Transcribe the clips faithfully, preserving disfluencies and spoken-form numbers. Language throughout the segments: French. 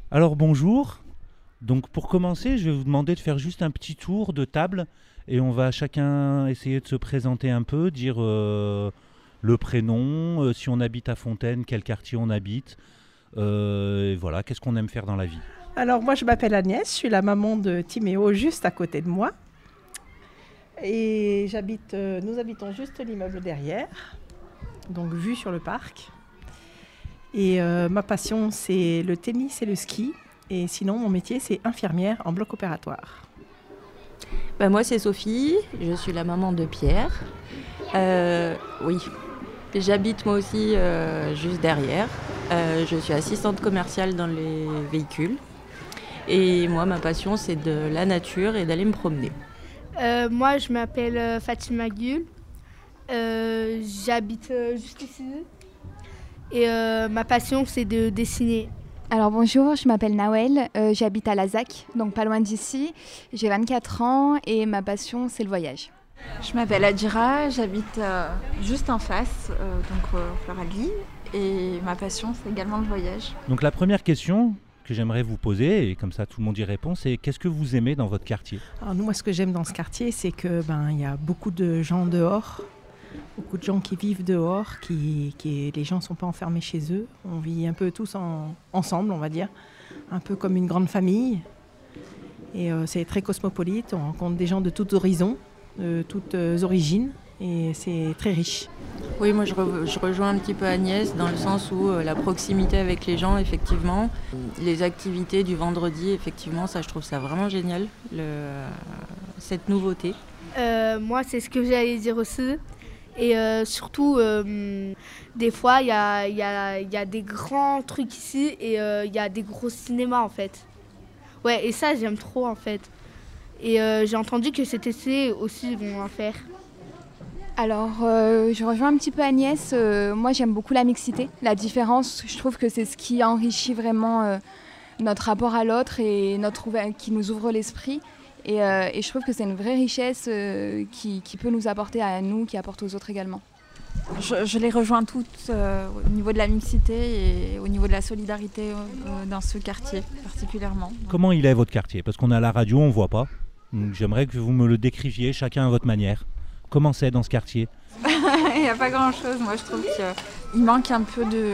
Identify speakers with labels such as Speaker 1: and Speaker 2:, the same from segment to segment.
Speaker 1: Alors bonjour, donc pour commencer je vais vous demander de faire juste un petit tour de table et on va chacun essayer de se présenter un peu, dire euh, le prénom, euh, si on habite à Fontaine, quel quartier on habite, euh, et voilà, qu'est-ce qu'on aime faire dans la vie.
Speaker 2: Alors moi je m'appelle Agnès, je suis la maman de Timéo juste à côté de moi. Et j'habite, euh, nous habitons juste l'immeuble derrière, donc vue sur le parc. Et euh, ma passion c'est le tennis et le ski. Et sinon mon métier c'est infirmière en bloc opératoire.
Speaker 3: Bah, moi c'est Sophie, je suis la maman de Pierre. Euh, oui, j'habite moi aussi euh, juste derrière. Euh, je suis assistante commerciale dans les véhicules. Et moi ma passion c'est de la nature et d'aller me promener.
Speaker 4: Euh, moi, je m'appelle euh, Fatima Gül. Euh, j'habite euh, juste ici. Et euh, ma passion, c'est de dessiner.
Speaker 5: Alors bonjour, je m'appelle Nawel, euh, j'habite à Lazac, donc pas loin d'ici. J'ai vingt-quatre ans et ma passion, c'est le voyage.
Speaker 6: Je m'appelle Adjira, j'habite euh, juste en face, euh, donc euh, Floralie. Et ma passion, c'est également le voyage.
Speaker 1: Donc la première question que j'aimerais vous poser, et comme ça tout le monde y répond, c'est qu'est-ce que vous aimez dans votre quartier?
Speaker 2: Alors nous, moi ce que j'aime dans ce quartier c'est que ben, y a beaucoup de gens dehors, beaucoup de gens qui vivent dehors, qui, qui, les gens ne sont pas enfermés chez eux. On vit un peu tous en, ensemble, on va dire, un peu comme une grande famille. Et euh, c'est très cosmopolite, on rencontre des gens de tous horizons, de toutes euh, origines, et c'est très riche.
Speaker 3: Oui, moi je, re- je rejoins un petit peu Agnès dans le sens où euh, la proximité avec les gens, effectivement, les activités du vendredi, effectivement, ça je trouve ça vraiment génial, le, cette nouveauté.
Speaker 4: Euh, moi, c'est ce que j'allais dire aussi. Et euh, surtout, euh, des fois, il y a, y a- y a des grands trucs ici et il euh, y a des gros cinémas, en fait. Ouais, et ça, j'aime trop, en fait. Et euh, j'ai entendu que cet été aussi, ils vont en faire.
Speaker 5: Alors euh, je rejoins un petit peu Agnès, euh, moi j'aime beaucoup la mixité, la différence, je trouve que c'est ce qui enrichit vraiment euh, notre rapport à l'autre et notre ouver- qui nous ouvre l'esprit. Et, euh, et je trouve que c'est une vraie richesse euh, qui, qui peut nous apporter à nous, qui apporte aux autres également.
Speaker 6: Je, je les rejoins toutes euh, au niveau de la mixité et au niveau de la solidarité euh, dans ce quartier particulièrement.
Speaker 1: Comment il est votre quartier? Parce qu'on est à la radio, on ne voit pas. Donc, j'aimerais que vous me le décriviez chacun à votre manière. Comment c'est dans ce quartier?
Speaker 6: Il n'y a pas grand-chose, moi je trouve qu'il manque un peu de,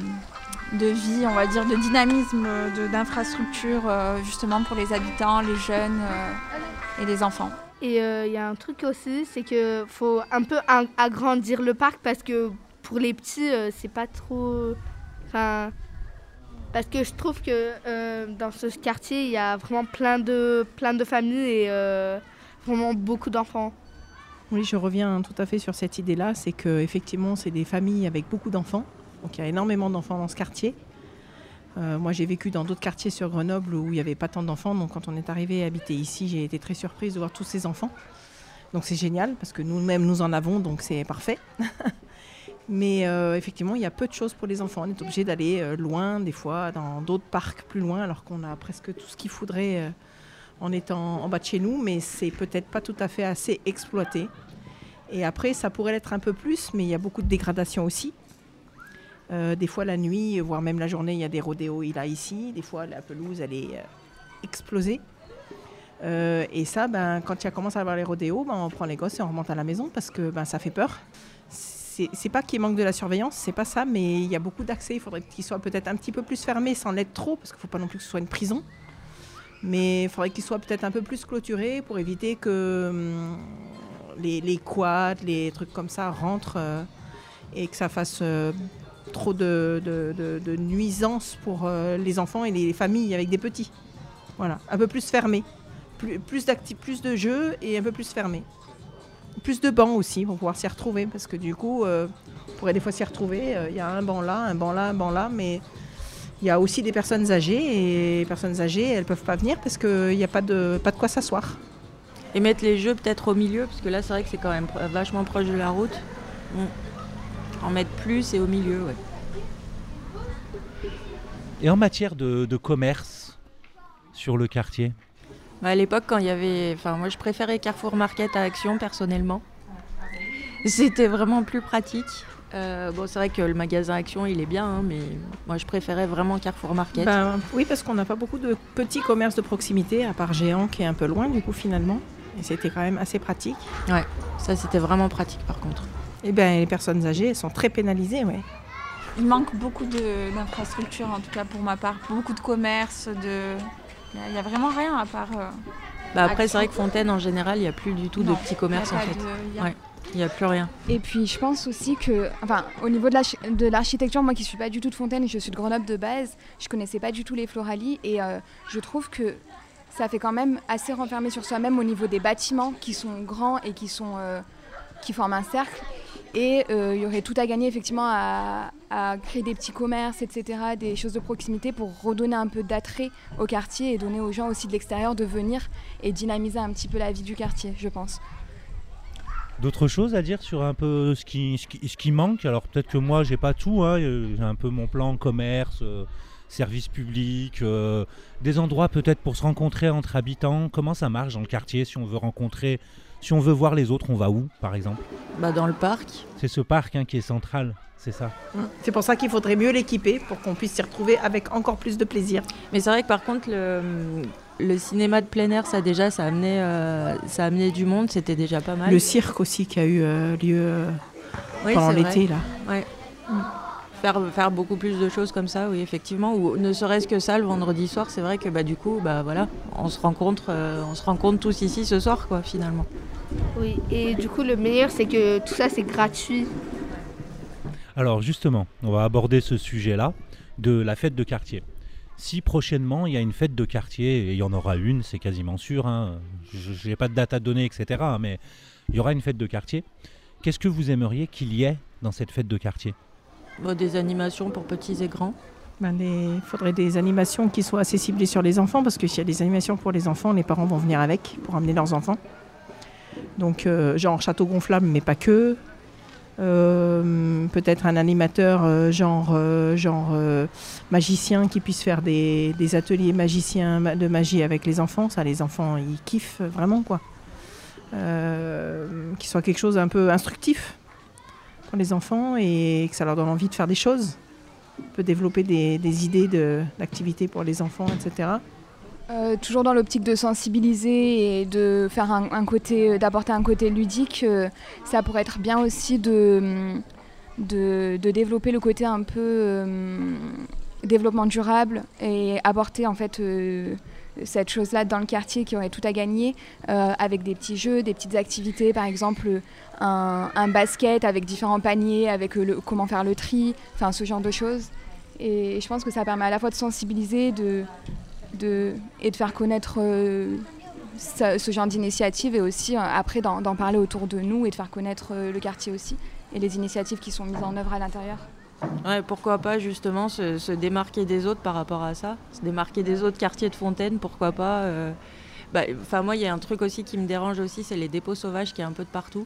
Speaker 6: de vie, on va dire, de dynamisme, de, d'infrastructure euh, justement pour les habitants, les jeunes euh, et les enfants.
Speaker 4: Et il euh, y a un truc aussi, c'est qu'il faut un peu ag- agrandir le parc parce que pour les petits, euh, c'est pas trop... Enfin, parce que je trouve que euh, dans ce quartier, il y a vraiment plein de, plein de familles et euh, vraiment beaucoup d'enfants.
Speaker 2: Oui, je reviens tout à fait sur cette idée-là, c'est qu'effectivement, c'est des familles avec beaucoup d'enfants. Donc il y a énormément d'enfants dans ce quartier. Euh, moi, j'ai vécu dans d'autres quartiers sur Grenoble où il n'y avait pas tant d'enfants. Donc quand on est arrivé à habiter ici, j'ai été très surprise de voir tous ces enfants. Donc c'est génial parce que nous-mêmes, nous en avons, donc c'est parfait. Mais euh, effectivement, il y a peu de choses pour les enfants. On est obligé d'aller euh, loin, des fois, dans d'autres parcs plus loin, alors qu'on a presque tout ce qu'il faudrait euh, en étant en bas de chez nous. Mais c'est peut-être pas tout à fait assez exploité. Et après, ça pourrait l'être un peu plus, mais il y a beaucoup de dégradation aussi. Euh, des fois, la nuit, voire même la journée, il y a des rodéos il a ici. Des fois, la pelouse, elle est euh, explosée. Euh, et ça, ben, quand il commence à avoir les rodéos, ben, on prend les gosses et on remonte à la maison parce que ben, ça fait peur. C'est, c'est pas qu'il manque de la surveillance, c'est pas ça, mais il y a beaucoup d'accès. Il faudrait qu'il soit peut-être un petit peu plus fermé sans l'être trop, parce qu'il ne faut pas non plus que ce soit une prison. Mais il faudrait qu'il soit peut-être un peu plus clôturé pour éviter que hum, les, les quads, les trucs comme ça rentrent euh, et que ça fasse euh, trop de, de, de, de nuisances pour euh, les enfants et les familles avec des petits. Voilà, un peu plus fermé. Plus, plus, d'acti- plus de jeux et un peu plus fermé. Plus de bancs aussi pour pouvoir s'y retrouver parce que du coup, euh, on pourrait des fois s'y retrouver. Il euh, y a un banc là, un banc là, un banc là, mais il y a aussi des personnes âgées et les personnes âgées, elles ne peuvent pas venir parce qu'il n'y a pas de, pas de quoi s'asseoir.
Speaker 3: Et mettre les jeux peut-être au milieu, parce que là c'est vrai que c'est quand même pr- vachement proche de la route. Mm. En mettre plus et au milieu, ouais.
Speaker 1: Et en matière de, de commerce sur le quartier?
Speaker 3: Bah, à l'époque, quand il y avait... Enfin, moi, je préférais Carrefour Market à Action, personnellement. C'était vraiment plus pratique. Euh, bon, c'est vrai que le magasin Action, il est bien, hein, mais moi, je préférais vraiment Carrefour Market.
Speaker 2: Ben, oui, parce qu'on n'a pas beaucoup de petits commerces de proximité, à part Géant qui est un peu loin, du coup, finalement. Et c'était quand même assez pratique.
Speaker 3: Ouais, ça, c'était vraiment pratique, par contre.
Speaker 2: Et bien, les personnes âgées, elles sont très pénalisées, ouais.
Speaker 6: Il manque beaucoup de, d'infrastructures, en tout cas pour ma part. Beaucoup de commerces, de... il n'y a, a vraiment rien à part... Euh,
Speaker 3: bah après, c'est vrai que Fontaine, en général, il n'y a plus du tout
Speaker 6: non,
Speaker 3: de petits commerces, en fait.
Speaker 6: De, a...
Speaker 3: ouais. Il n'y a plus rien.
Speaker 5: Et puis je pense aussi que, enfin, au niveau de, l'arch- de l'architecture, moi qui ne suis pas du tout de Fontaine, je suis de Grenoble de base, je ne connaissais pas du tout les Floralie et euh, je trouve que ça fait quand même assez renfermé sur soi-même au niveau des bâtiments qui sont grands et qui, sont, euh, qui forment un cercle. Et euh, il y aurait tout à gagner effectivement à, à créer des petits commerces, et cetera, des choses de proximité pour redonner un peu d'attrait au quartier et donner aux gens aussi de l'extérieur de venir et dynamiser un petit peu la vie du quartier, je pense.
Speaker 1: D'autres choses à dire sur un peu ce qui, ce qui, ce qui manque? Alors peut-être que moi j'ai pas tout, hein. J'ai un peu mon plan commerce, euh, service public, euh, des endroits peut-être pour se rencontrer entre habitants. Comment ça marche dans le quartier si on veut rencontrer, si on veut voir les autres, on va où par exemple?
Speaker 3: Bah dans le parc.
Speaker 1: C'est ce parc hein, qui est central, c'est ça.
Speaker 2: C'est pour ça qu'il faudrait mieux l'équiper pour qu'on puisse s'y retrouver avec encore plus de plaisir.
Speaker 3: Mais c'est vrai que par contre le... Le cinéma de plein air, ça déjà, ça a amené, euh, ça a amené du monde, c'était déjà pas mal.
Speaker 2: Le cirque aussi qui a eu euh, lieu euh,
Speaker 3: oui,
Speaker 2: pendant l'été.
Speaker 3: Vrai.
Speaker 2: Là.
Speaker 3: Ouais. Mm. Faire, faire beaucoup plus de choses comme ça, oui, effectivement. Ou ne serait-ce que ça, le vendredi soir, c'est vrai que bah, du coup, bah, voilà, on se rencontre, euh, on se rencontre tous ici ce soir, quoi, finalement.
Speaker 4: Oui, et du coup, le meilleur, c'est que tout ça, c'est gratuit.
Speaker 1: Alors justement, on va aborder ce sujet-là de la fête de quartier. Si prochainement il y a une fête de quartier, et il y en aura une, c'est quasiment sûr, hein, je n'ai pas de date à donner, et cetera, mais il y aura une fête de quartier, qu'est-ce que vous aimeriez qu'il y ait dans cette fête de quartier?
Speaker 3: Bon, des animations pour petits et grands.
Speaker 2: Ben, il faudrait des animations qui soient assez ciblées sur les enfants, parce que s'il y a des animations pour les enfants, les parents vont venir avec pour amener leurs enfants. Donc euh, genre château gonflable, mais pas que. Euh, peut-être un animateur euh, genre, euh, genre euh, magicien qui puisse faire des, des ateliers magiciens de magie avec les enfants. Ça, les enfants, ils kiffent vraiment, quoi. Euh, qu'il soit quelque chose un peu instructif pour les enfants et que ça leur donne envie de faire des choses. On peut développer des, des idées de, d'activités pour les enfants, et cetera.
Speaker 5: Euh, toujours dans l'optique de sensibiliser et de faire un, un côté, d'apporter un côté ludique, euh, ça pourrait être bien aussi de, de, de développer le côté un peu euh, développement durable et apporter en fait euh, cette chose-là dans le quartier qui aurait tout à gagner euh, avec des petits jeux, des petites activités, par exemple un, un basket avec différents paniers, avec le, comment faire le tri, enfin ce genre de choses. Et je pense que ça permet à la fois de sensibiliser, de De, et de faire connaître euh, ce, ce genre d'initiative et aussi euh, après d'en, d'en parler autour de nous et de faire connaître euh, le quartier aussi et les initiatives qui sont mises en œuvre à l'intérieur.
Speaker 3: Ouais, pourquoi pas justement se, se démarquer des autres par rapport à ça, se démarquer des autres quartiers de Fontaine, pourquoi pas. Euh, bah, moi, il y a un truc aussi qui me dérange aussi, c'est les dépôts sauvages qui est un peu de partout.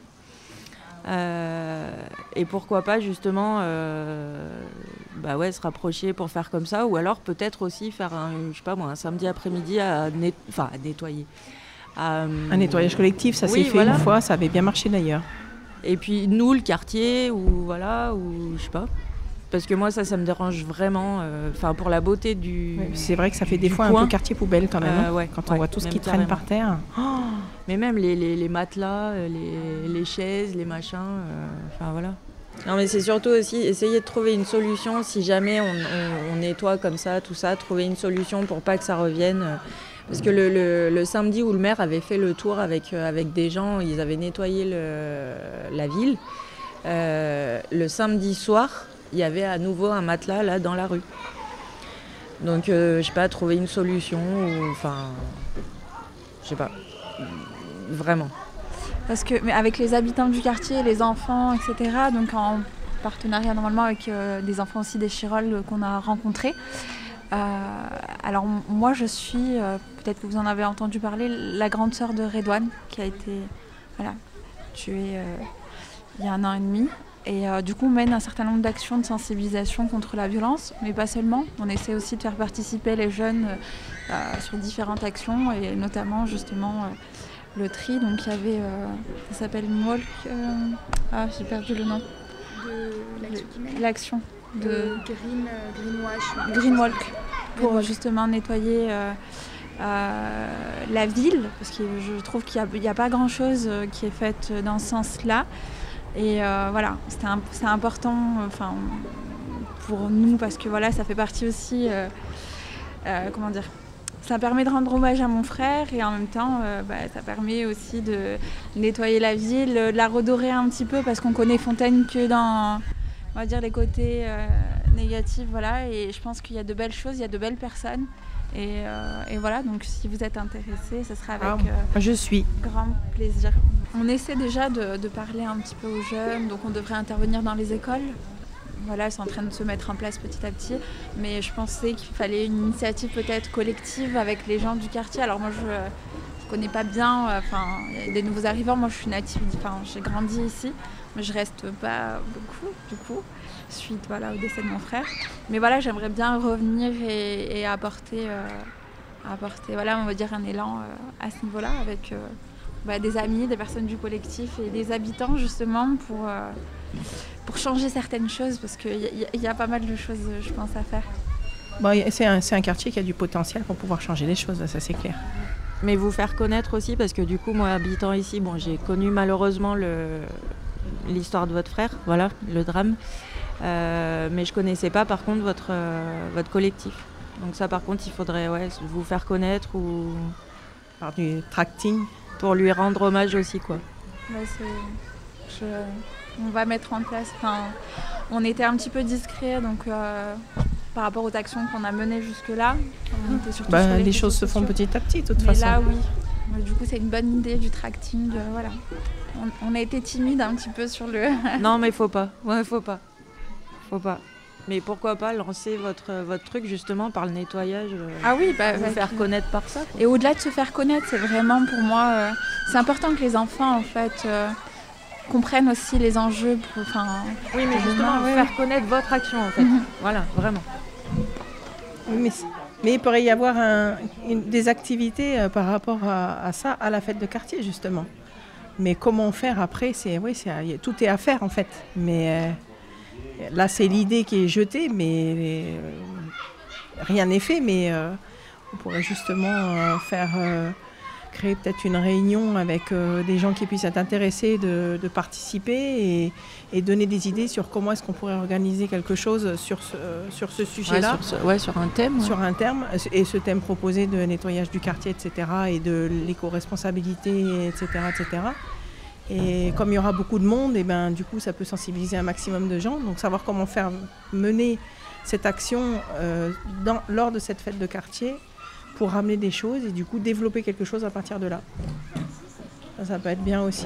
Speaker 3: Euh, et pourquoi pas justement euh, bah ouais, se rapprocher pour faire comme ça, ou alors peut-être aussi faire un, je sais pas moi, un samedi après-midi à, net, enfin, à nettoyer. À,
Speaker 2: un nettoyage collectif, ça
Speaker 3: oui,
Speaker 2: s'est fait
Speaker 3: voilà.
Speaker 2: une fois, ça avait bien marché d'ailleurs.
Speaker 3: Et puis nous, le quartier, ou voilà, ou je sais pas. Parce que moi, ça, ça me dérange vraiment. Enfin, euh, pour la beauté du.
Speaker 2: Ouais, c'est vrai que ça fait des
Speaker 3: du
Speaker 2: fois
Speaker 3: coin.
Speaker 2: Un peu quartier poubelle quand même.
Speaker 3: Euh, ouais,
Speaker 2: quand
Speaker 3: ouais,
Speaker 2: on voit tout ce qui
Speaker 3: carrément.
Speaker 2: traîne par terre. Oh.
Speaker 3: Mais même les, les, les matelas, les, les chaises, les machins. Enfin euh, voilà. Non, mais c'est surtout aussi essayer de trouver une solution si jamais on, on, on nettoie comme ça, tout ça, trouver une solution pour pas que ça revienne. Parce que le, le, le samedi où le maire avait fait le tour avec, avec des gens, ils avaient nettoyé le, la ville. Euh, le samedi soir, il y avait à nouveau un matelas là dans la rue. Donc euh, je sais pas, trouver une solution ou enfin je sais pas, vraiment.
Speaker 6: Parce que mais avec les habitants du quartier, les enfants, et cetera, donc en partenariat normalement avec euh, des enfants aussi des Chirolles euh, qu'on a rencontrés. Euh, alors moi je suis, euh, peut-être que vous en avez entendu parler, la grande sœur de Redouane qui a été voilà, tuée euh, il y a un an et demi. Et euh, du coup, on mène un certain nombre d'actions de sensibilisation contre la violence, mais pas seulement. On essaie aussi de faire participer les jeunes euh, sur différentes actions, et notamment justement euh, le tri. Donc il y avait, euh, ça s'appelle Molk, euh, ah j'ai perdu le nom. de l'action de
Speaker 5: euh, green, euh, greenwash.
Speaker 6: Greenwalk pour Greenwalk. Justement nettoyer euh, euh, la ville, parce que je trouve qu'il n'y a, a pas grand-chose qui est fait dans ce sens-là. Et euh, voilà, c'est, un, c'est important enfin, pour nous, parce que voilà, ça fait partie aussi, euh, euh, comment dire, ça permet de rendre hommage à mon frère, et en même temps, euh, bah, ça permet aussi de nettoyer la ville, de la redorer un petit peu, parce qu'on connaît Fontaine que dans, on va dire, les côtés euh, négatifs, voilà, et je pense qu'il y a de belles choses, il y a de belles personnes. Et, euh, et voilà, donc si vous êtes intéressés, ce sera avec
Speaker 2: ah,
Speaker 6: euh,
Speaker 2: je suis.
Speaker 6: grand plaisir. On essaie déjà de, de parler un petit peu aux jeunes, donc on devrait intervenir dans les écoles. Voilà, c'est en train de se mettre en place petit à petit, mais je pensais qu'il fallait une initiative peut-être collective avec les gens du quartier. Alors moi, je ne connais pas bien, enfin, il y a des nouveaux arrivants, moi je suis native, enfin, j'ai grandi ici, mais je reste pas beaucoup du coup, suite voilà, au décès de mon frère. Mais voilà, j'aimerais bien revenir et, et apporter, euh, apporter voilà, on va dire un élan euh, à ce niveau-là avec euh, bah, des amis, des personnes du collectif et des habitants justement pour, euh, pour changer certaines choses, parce qu'il y, y, y a pas mal de choses, je pense, à faire.
Speaker 2: Bon, c'est, un, c'est un quartier qui a du potentiel pour pouvoir changer les choses, ça c'est clair.
Speaker 3: Mais vous faire connaître aussi, parce que du coup, moi, habitant ici, bon, j'ai connu malheureusement le, l'histoire de votre frère, voilà, le drame. Euh, mais je connaissais pas, par contre, votre, euh, votre collectif. Donc ça, par contre, il faudrait ouais, vous faire connaître ou...
Speaker 2: Par du tracting.
Speaker 3: Pour lui rendre hommage aussi, quoi.
Speaker 6: Ouais, c'est... Je... On va mettre en place... Enfin, on était un petit peu discrets, donc... Euh... Par rapport aux actions qu'on a menées jusque-là, on était surtout
Speaker 2: bah,
Speaker 6: sur les
Speaker 2: les choses
Speaker 6: sociaux.
Speaker 2: se font petit à petit, de toute
Speaker 6: Mais
Speaker 2: façon.
Speaker 6: là, oui. Du coup, c'est une bonne idée du tracting. Euh, voilà. On, on a été timide un petit peu sur le...
Speaker 3: Non, mais faut pas. Ouais, faut pas. Faut pas. Mais pourquoi pas lancer votre, votre truc justement par le nettoyage, euh,
Speaker 6: ah oui, bah,
Speaker 3: vous
Speaker 6: bah,
Speaker 3: faire connaître par ça. Quoi.
Speaker 6: Et au-delà de se faire connaître, c'est vraiment pour moi... Euh, c'est important que les enfants, en fait... Euh, comprennent aussi les enjeux. Pour,
Speaker 3: oui, mais justement,
Speaker 6: ouais.
Speaker 3: faire connaître votre action, en fait. Mm-hmm. Voilà, vraiment.
Speaker 2: Mais, mais il pourrait y avoir un, une, des activités euh, par rapport à, à ça, à la fête de quartier, justement. Mais comment faire après, c'est, oui, c'est, tout est à faire, en fait. Mais euh, là, c'est l'idée qui est jetée, mais euh, rien n'est fait. Mais euh, on pourrait justement euh, faire... Euh, créer peut-être une réunion avec euh, des gens qui puissent être intéressés de, de participer et, et donner des idées sur comment est-ce qu'on pourrait organiser quelque chose sur ce, euh, sur ce sujet-là.
Speaker 3: Ouais, sur, ce, ouais, sur un thème. Ouais.
Speaker 2: Sur un thème, et ce thème proposé de nettoyage du quartier, et cetera, et de l'éco-responsabilité, et cetera, et cetera. Et comme il y aura beaucoup de monde, et ben, du coup, ça peut sensibiliser un maximum de gens. Donc, savoir comment faire mener cette action euh, dans, lors de cette fête de quartier, pour ramener des choses et du coup développer quelque chose à partir de là. Ça, ça peut être bien aussi.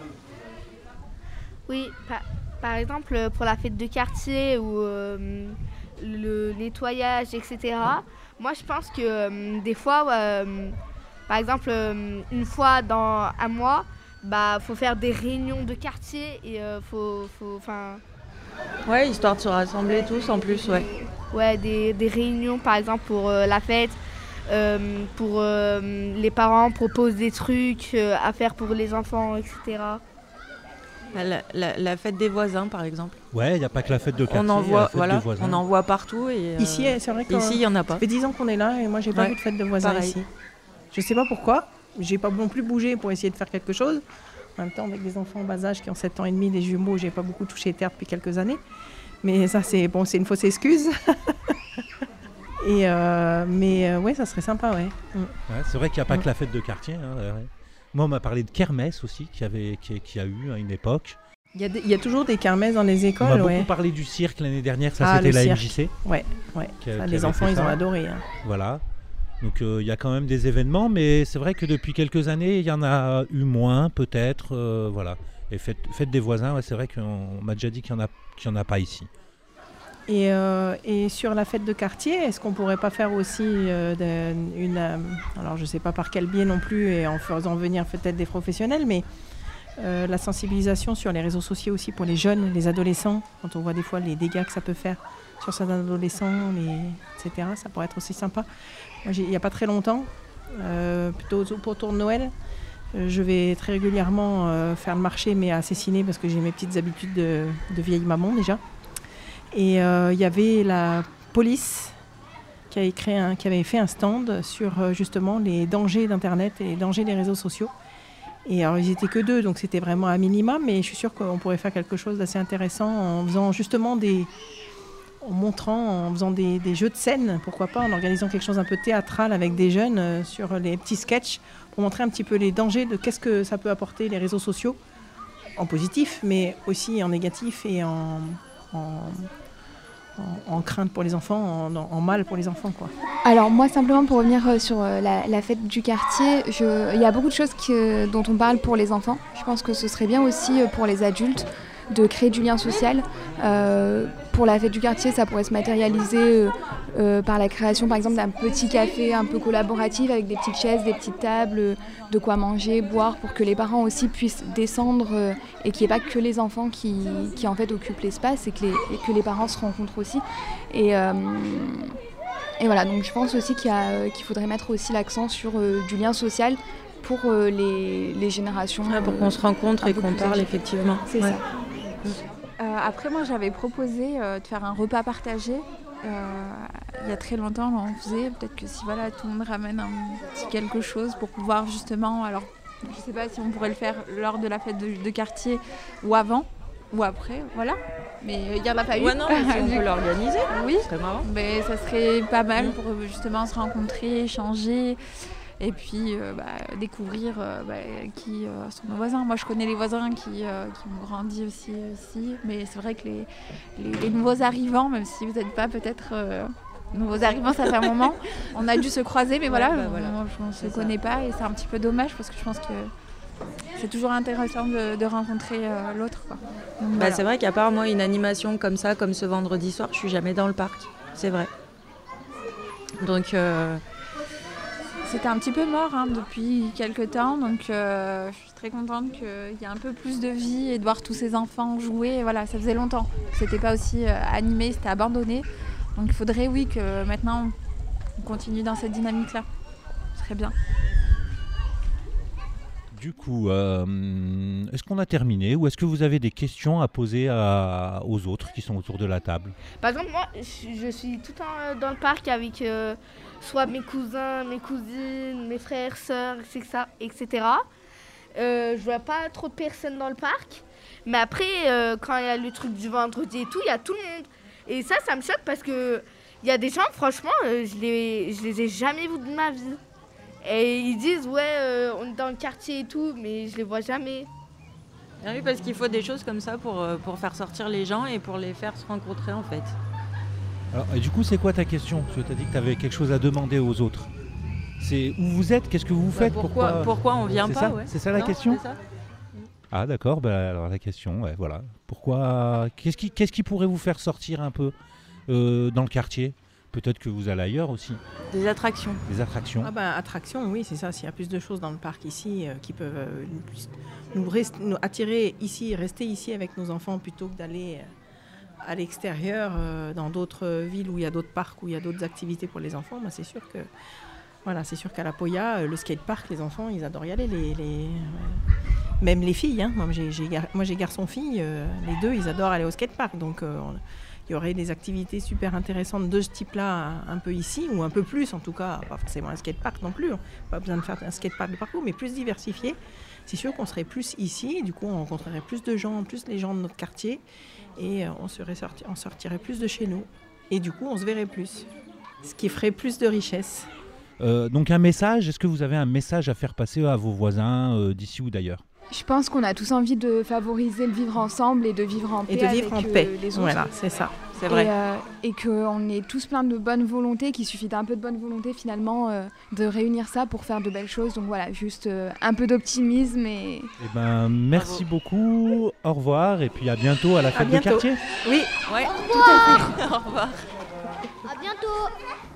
Speaker 4: Oui, par, par exemple pour la fête de quartier ou euh, le nettoyage, et cetera. Moi je pense que euh, des fois, euh, par exemple euh, une fois dans un mois, bah faut faire des réunions de quartier et euh, faut, faut, enfin.
Speaker 3: Ouais, histoire de se rassembler tous en plus, ouais.
Speaker 4: Ouais, des, des réunions par exemple pour euh, la fête. Euh, pour euh, les parents proposent des trucs euh, à faire pour les enfants, et cetera.
Speaker 3: La, la, la fête des voisins, par exemple.
Speaker 1: Ouais, il n'y a pas que la fête de quartier.
Speaker 3: On en voit, voilà,
Speaker 1: des voisins.
Speaker 3: on en voit partout. Et, euh,
Speaker 2: ici, c'est vrai
Speaker 3: qu'ici, il n'y en a pas.
Speaker 2: Ça fait dix ans qu'on est là et moi, j'ai pas
Speaker 3: ouais,
Speaker 2: vu de fête de voisins
Speaker 3: pareil.
Speaker 2: ici. Je sais pas pourquoi. J'ai pas non plus bougé pour essayer de faire quelque chose. En même temps, avec des enfants en bas âge qui ont sept ans et demi, des jumeaux, j'ai pas beaucoup touché terre depuis quelques années. Mais ça, c'est bon, c'est une fausse excuse. Et euh, mais euh, ouais, ça serait sympa, ouais. Mm.
Speaker 1: ouais c'est vrai qu'il n'y a pas
Speaker 2: mm.
Speaker 1: que la fête de quartier. Hein, ouais. Moi, on m'a parlé de kermesse aussi, qui avait, qui, qui a eu à une époque.
Speaker 2: Il y a, des, il y a toujours des kermesses dans les écoles,
Speaker 1: on m'a
Speaker 2: ouais.
Speaker 1: beaucoup parlé du cirque l'année dernière, ça
Speaker 2: ah,
Speaker 1: c'était la
Speaker 2: cirque.
Speaker 1: M J C.
Speaker 2: Ouais, ouais.
Speaker 1: Qui a,
Speaker 2: ça,
Speaker 1: qui
Speaker 2: les enfants, ils
Speaker 1: ça.
Speaker 2: ont adoré. Hein.
Speaker 1: Voilà. Donc il euh, y a quand même des événements, mais c'est vrai que depuis quelques années, il y en a eu moins, peut-être. Euh, voilà. Et fête, fête des voisins, ouais, c'est vrai qu'on m'a déjà dit qu'il n'y en, en a pas ici.
Speaker 2: Et, euh, et sur la fête de quartier, est-ce qu'on ne pourrait pas faire aussi euh, de, une... Euh, alors je ne sais pas par quel biais non plus, et en faisant venir peut-être des professionnels, mais euh, la sensibilisation sur les réseaux sociaux aussi pour les jeunes, les adolescents, quand on voit des fois les dégâts que ça peut faire sur certains adolescents, les, et cetera, ça pourrait être aussi sympa. Moi, il n'y a pas très longtemps, euh, plutôt autour de Noël, Euh, je vais très régulièrement euh, faire le marché, mais à Cessiné, parce que j'ai mes petites habitudes de, de vieille maman déjà. Et il euh, y avait la police qui avait, créé un, qui avait fait un stand sur euh, justement les dangers d'Internet et les dangers des réseaux sociaux. Et alors ils n'étaient que deux, donc c'était vraiment à minima, mais je suis sûre qu'on pourrait faire quelque chose d'assez intéressant en faisant justement des... en montrant, en faisant des, des jeux de scène, pourquoi pas, en organisant quelque chose un peu théâtral avec des jeunes euh, sur les petits sketchs pour montrer un petit peu les dangers de qu'est-ce que ça peut apporter les réseaux sociaux, en positif, mais aussi en négatif et en, en, en, en crainte pour les enfants, en, en mal pour les enfants, quoi.
Speaker 5: Alors moi, simplement pour revenir sur la, la fête du quartier, je, il y a beaucoup de choses que, dont on parle pour les enfants. Je pense que ce serait bien aussi pour les adultes de créer du lien social. Euh, pour la fête du quartier, ça pourrait se matérialiser euh, euh, par la création par exemple d'un petit café un peu collaboratif avec des petites chaises, des petites tables, euh, de quoi manger, boire, pour que les parents aussi puissent descendre euh, et qu'il n'y ait pas que les enfants qui, qui en fait occupent l'espace et que les, et que les parents se rencontrent aussi. Et, euh, et voilà, donc je pense aussi qu'il y a, qu'il faudrait mettre aussi l'accent sur euh, du lien social pour euh, les, les générations.
Speaker 3: Ouais, pour
Speaker 5: euh,
Speaker 3: qu'on se rencontre et qu'on parle,
Speaker 5: âgées.
Speaker 3: effectivement.
Speaker 5: C'est
Speaker 3: Ouais.
Speaker 5: ça.
Speaker 6: Euh, après, moi, j'avais proposé euh, de faire un repas partagé. Euh, il y a très longtemps, on faisait. Peut-être que si voilà, tout le monde ramène un petit quelque chose pour pouvoir justement... Alors, je ne sais pas si on pourrait le faire lors de la fête de, de quartier ou avant ou après, voilà. Mais il euh, n'y en a pas eu.
Speaker 3: Ouais, non, mais si on peut l'organiser,
Speaker 6: oui,
Speaker 3: c'est marrant.
Speaker 6: mais ça serait pas mal
Speaker 3: Mm.
Speaker 6: pour euh, justement se rencontrer, échanger. Et puis euh, bah, découvrir euh, bah, qui euh, sont nos voisins. Moi, je connais les voisins qui, euh, qui ont grandi aussi ici. Mais c'est vrai que les, les, les nouveaux arrivants, même si vous n'êtes pas peut-être euh, nouveaux arrivants, ça fait un moment, on a dû se croiser. Mais
Speaker 3: Ouais,
Speaker 6: voilà,
Speaker 3: bah,
Speaker 6: on-
Speaker 3: voilà.
Speaker 6: on ne se
Speaker 3: C'est
Speaker 6: connaît pas. Et c'est un petit peu dommage parce que je pense que c'est toujours intéressant de, de rencontrer euh, l'autre, quoi. Donc,
Speaker 3: Bah,
Speaker 6: voilà.
Speaker 3: c'est vrai qu'à part moi, une animation comme ça, comme ce vendredi soir, je suis jamais dans le parc. C'est vrai. Donc, euh,
Speaker 6: C'était un petit peu mort hein, depuis quelques temps, donc euh, je suis très contente qu'il y ait un peu plus de vie et de voir tous ces enfants jouer. Et voilà, ça faisait longtemps. C'était pas aussi euh, animé, c'était abandonné. Donc il faudrait, oui, que maintenant on continue dans cette dynamique-là. Ce serait bien.
Speaker 1: Du coup, euh, est-ce qu'on a terminé ou est-ce que vous avez des questions à poser à- aux autres qui sont autour de la table?
Speaker 4: Par exemple, moi, je, je suis tout le temps euh, dans le parc avec euh, soit mes cousins, mes cousines, mes frères, sœurs, et cetera et cetera. Euh, je vois pas trop de personnes dans le parc. Mais après, euh, quand il y a le truc du vendredi et tout, il y a tout le monde. Et ça, ça me choque parce que il y a des gens, franchement, euh, je les, je les ai jamais vus de ma vie. Et ils disent, ouais, euh, on est dans le quartier et tout, mais je les vois jamais.
Speaker 3: ah oui, parce qu'il faut des choses comme ça pour, euh, pour faire sortir les gens et pour les faire se rencontrer en fait.
Speaker 1: Alors, et du coup, c'est quoi ta question? Parce que tu as dit que tu avais quelque chose à demander aux autres. C'est où vous êtes? Qu'est-ce que vous
Speaker 3: Bah,
Speaker 1: faites?
Speaker 3: pourquoi, pourquoi on vient
Speaker 1: C'est
Speaker 3: pas
Speaker 1: ça
Speaker 3: ouais.
Speaker 1: C'est ça la
Speaker 3: Non,
Speaker 1: question?
Speaker 3: c'est ça.
Speaker 1: Ah d'accord, bah, alors la question, ouais, voilà. Pourquoi? Qu'est-ce qui, qu'est-ce qui pourrait vous faire sortir un peu euh, dans le quartier? Peut-être que vous allez ailleurs aussi.
Speaker 3: Des attractions.
Speaker 1: Des attractions.
Speaker 2: Ah bah, attraction, oui, c'est ça. S'il y a plus de choses dans le parc ici euh, qui peuvent euh, nous, nous rest- nous attirer ici, rester ici avec nos enfants plutôt que d'aller euh, à l'extérieur euh, dans d'autres villes où il y a d'autres parcs, où il y a d'autres activités pour les enfants, bah, c'est sûr que voilà, c'est sûr qu'à la Poya, euh, le skatepark, les enfants, ils adorent y aller. Les, les, euh, même les filles, hein. Moi j'ai, j'ai, gar- moi j'ai garçon-fille, euh, les deux, ils adorent aller au skatepark. Donc euh, on- il y aurait des activités super intéressantes de ce type-là un peu ici, ou un peu plus en tout cas, pas forcément un skatepark non plus, pas besoin de faire un skatepark de parcours, mais plus diversifié. C'est sûr qu'on serait plus ici, et du coup on rencontrerait plus de gens, plus les gens de notre quartier, et on, serait sorti, on sortirait plus de chez nous. Et du coup on se verrait plus, ce qui ferait plus de richesse.
Speaker 1: Euh, donc un message, est-ce que vous avez un message à faire passer à vos voisins euh, d'ici ou d'ailleurs?
Speaker 5: Je pense qu'on a tous envie de favoriser le vivre ensemble et de vivre en paix
Speaker 2: Et de vivre
Speaker 5: avec
Speaker 2: en
Speaker 5: euh,
Speaker 2: paix,
Speaker 5: les autres.
Speaker 2: voilà, c'est ça.
Speaker 3: C'est vrai.
Speaker 5: Et, euh, et qu'on est tous plein de bonne volonté, qu'il suffit d'un peu de bonne volonté finalement euh, de réunir ça pour faire de belles choses. Donc voilà, juste euh, un peu d'optimisme et...
Speaker 1: Eh ben, merci beaucoup, au revoir, et puis à bientôt à la fête de
Speaker 2: bientôt.
Speaker 1: quartier.
Speaker 2: Oui,
Speaker 3: Ouais, tout à fait. Au revoir.
Speaker 7: À bientôt.